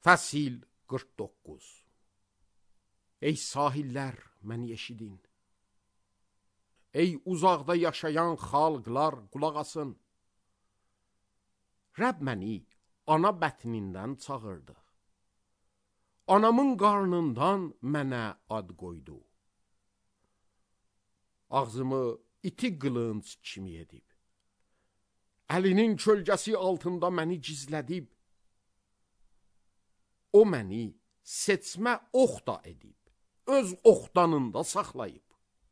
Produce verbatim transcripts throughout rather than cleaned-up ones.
Fəsil qırx doqquz. Ey sahillər, məni eşidin. Ey uzaqda yaşayan xalqlar, qulaq asın. Rəbb məni ana bətnindən çağırdı. Anamın qarnından mənə ad qoydu. Ağzımı iti qılınc kimi edib. Əlinin kölgəsi altında məni gizlədib. O məni seçmə ox da edib, öz oxdanında saxlayıb.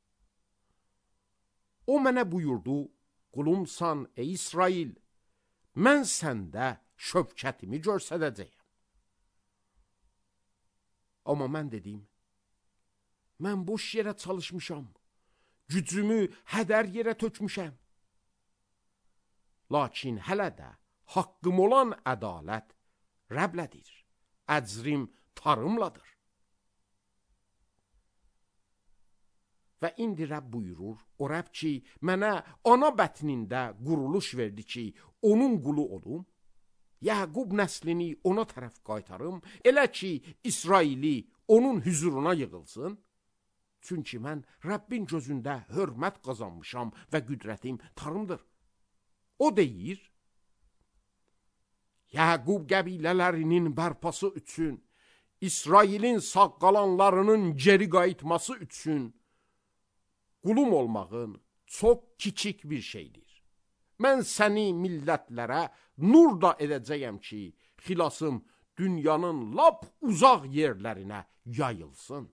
O mənə buyurdu, qulumsan ey İsrail, mən səndə şövkətimi görsədəcəyəm. Amma mən dedim, mən boş yerə çalışmışam, gücümü hədər yerə tökmüşəm. Lakin hələ də haqqım olan ədalət Rəblədir, əcrim tarımladır. Və indi Rəbb buyurur, o Rəbb ki, mənə ana bətnində quruluş verdi ki, onun qulu olum, Yəqub nəslini ona tərəf qaytarım, elə ki, İsraili onun hüzuruna yığılsın. Çünki mən Rəbbin gözündə hörmət qazanmışam və qüdrətim tarımdır. O deyir, Yəqub qəbilələrinin bərpası üçün, İsrailin sağ qalanlarının geri qayıtması üçün, qulum olmağın çox kiçik bir şeydir. Mən səni millətlərə nur da edəcəyəm ki, xilasım dünyanın lap uzaq yerlərinə yayılsın.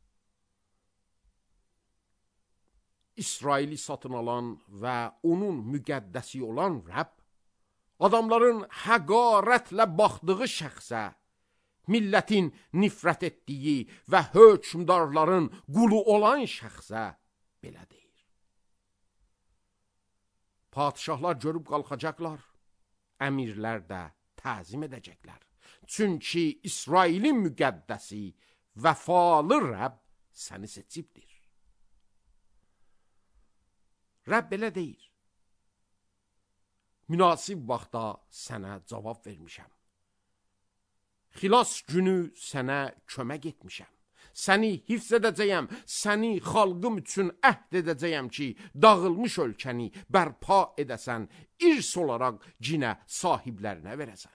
İsraili satın alan və onun müqəddəsi olan Rəbb, adamların həqarətlə baxdığı şəxsə, millətin nifrət etdiyi və hökmdarların qulu olan şəxsə belə deyir. Padişahlar görüb qalxacaqlar, əmirlər də təzim edəcəklər. Çünki İsrailin müqəddəsi, vəfalı Rəbb səni seçibdir. Rəbb belə deyir, münasib vaxtda sənə cavab vermişəm. Xilas günü sənə kömək etmişəm. Səni hifz edəcəyəm, səni xalqım üçün əhd edəcəyəm ki, dağılmış ölkəni bərpa edəsən, irs olaraq cinə sahiblərinə verəsən.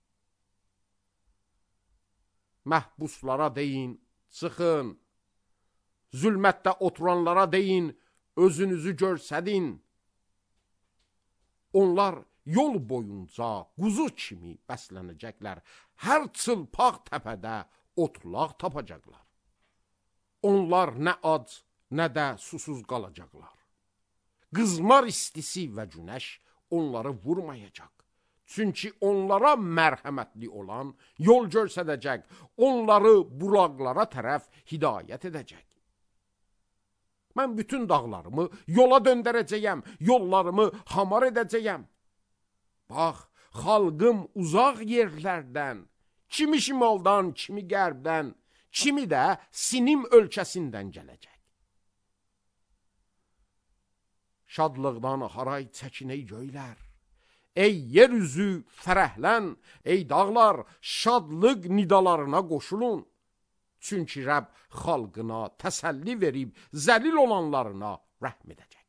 Məhbuslara deyin, çıxın, zülmətdə oturanlara deyin, özünüzü görsədin. Onlar yol boyunca quzu kimi bəslənəcəklər, hər çılpaq təpədə otlaq tapacaqlar. Onlar nə ac, nə də susuz qalacaqlar. Qızmar istisi və günəş onları vurmayacaq. Çünki onlara mərhəmətli olan yol görsədəcək, onları bulaqlara tərəf hidayət edəcək. Mən bütün dağlarımı yola döndərəcəyəm, yollarımı hamar edəcəyəm. Bax, xalqım uzaq yerlərdən, kimi şimaldan, kimi qərbdən, kimi də Sinim ölkəsindən gələcək. Şadlıqdan haray çəkin ey göylər, ey yer üzü fərəhlən, ey dağlar şadlıq nidalarına qoşulun. Çünki Rəbb xalqına təsəlli verib zəlil olanlarına rəhm edəcək.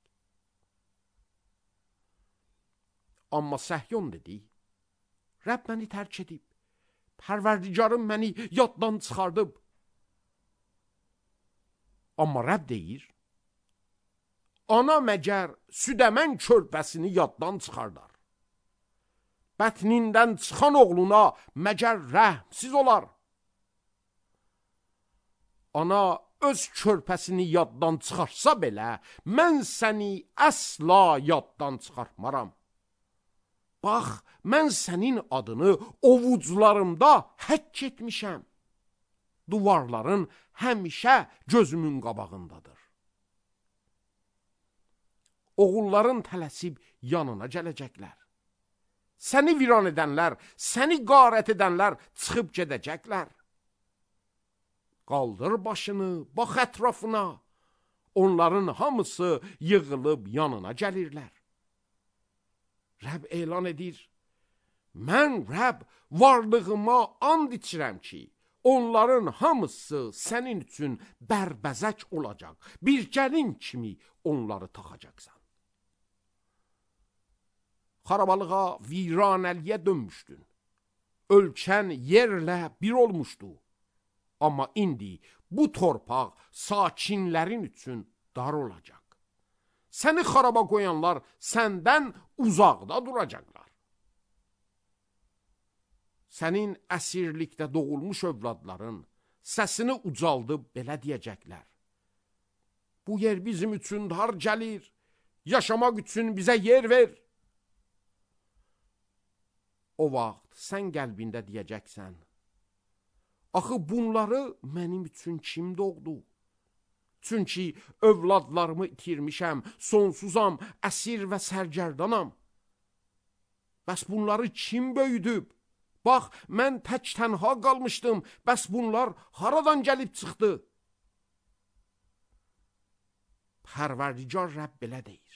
Amma Səhyon dedi, Rəbb məni tərk edib, Pərverdigarım məni yaddan çıxardıb. Amma Rəbb deyir, ana məgər südəmən körpəsini yaddan çıxardar. Bətnindən çıxan oğluna məgər rəhmsiz olar. Ana öz körpəsini yaddan çıxarsa belə, mən səni əsla yaddan çıxartmaram. Bax, mən sənin adını ovucularımda həkk etmişəm. Duvarların həmişə gözümün qabağındadır. Oğulların tələsib yanına gələcəklər. Səni viran edənlər, səni qarət edənlər çıxıb gedəcəklər. Qaldır başını, bax ətrafına. Onların hamısı yığılıb yanına gəlirlər. Rəbb elan edir, mən Rəbb varlığıma and içirəm ki, onların hamısı sənin üçün bərbəzək olacaq. Bir gəlin kimi onları taxacaqsan. Xarabalığa, viranəliyə dönmüşdün. Ölkən yerlə bir olmuşdu. Amma indi bu torpaq sakinlərin üçün dar olacaq. Səni xaraba qoyanlar səndən uzaqda duracaqlar. Sənin əsirlikdə doğulmuş övladların səsini ucaldıb belə deyəcəklər. Bu yer bizim üçün dar gəlir, yaşamaq üçün bizə yer ver. O vaxt sən qəlbində deyəcəksən, axı bunları mənim üçün kim doğdu? Çünki övladlarımı itirmişəm, sonsuzam, əsir və sərgərdanam. Bəs bunları kim böyüdüb? Bax, mən tək tənha qalmışdım, bəs bunlar haradan gəlib çıxdı? Pərverdigar Rəbb belə deyir.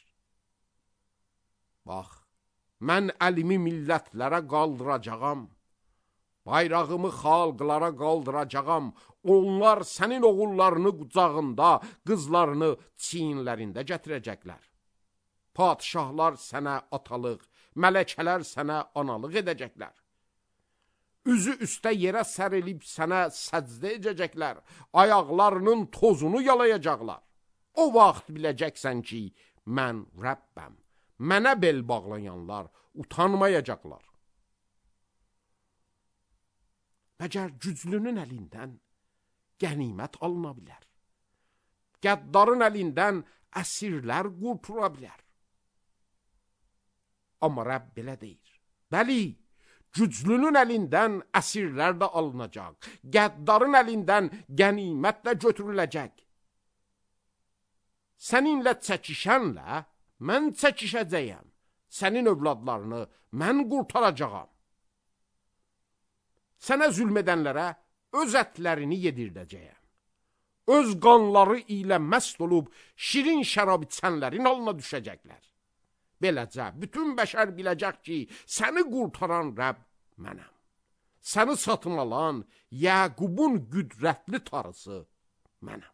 Bax, mən əlimi millətlərə qaldıracağam, bayrağımı xalqlara qaldıracağam, onlar sənin oğullarını qucağında, qızlarını çiyinlərində gətirəcəklər. Padişahlar sənə atalıq, mələkələr sənə analıq edəcəklər. Üzü üstə yerə sərilib sənə səcdə edəcəklər, ayaqlarının tozunu yalayacaqlar. O vaxt biləcəksən ki, mən Rəbbəm, mənə bel bağlayanlar utanmayacaqlar. Məgər güclünün əlindən qənimət alına bilər. Qəddarın əlindən əsirlər qurtula bilər. Amma Rəbb belə deyir. Bəli, güclünün əlindən əsirlər də alınacaq. Qəddarın əlindən qənimət də götürüləcək. Səninlə çəkişənlə mən çəkişəcəyəm. Sənin övladlarını mən qurtaracağam. Sənə zülm edənlərə öz ətlərini yedirdəcəyəm. Öz qanları ilə məst olub şirin şərab içənlərin halına düşəcəklər. Beləcə bütün bəşər biləcək ki, səni qurtaran Rəbb mənəm. Səni satın alan Yaqubun qüdrətli tarısı mənəm.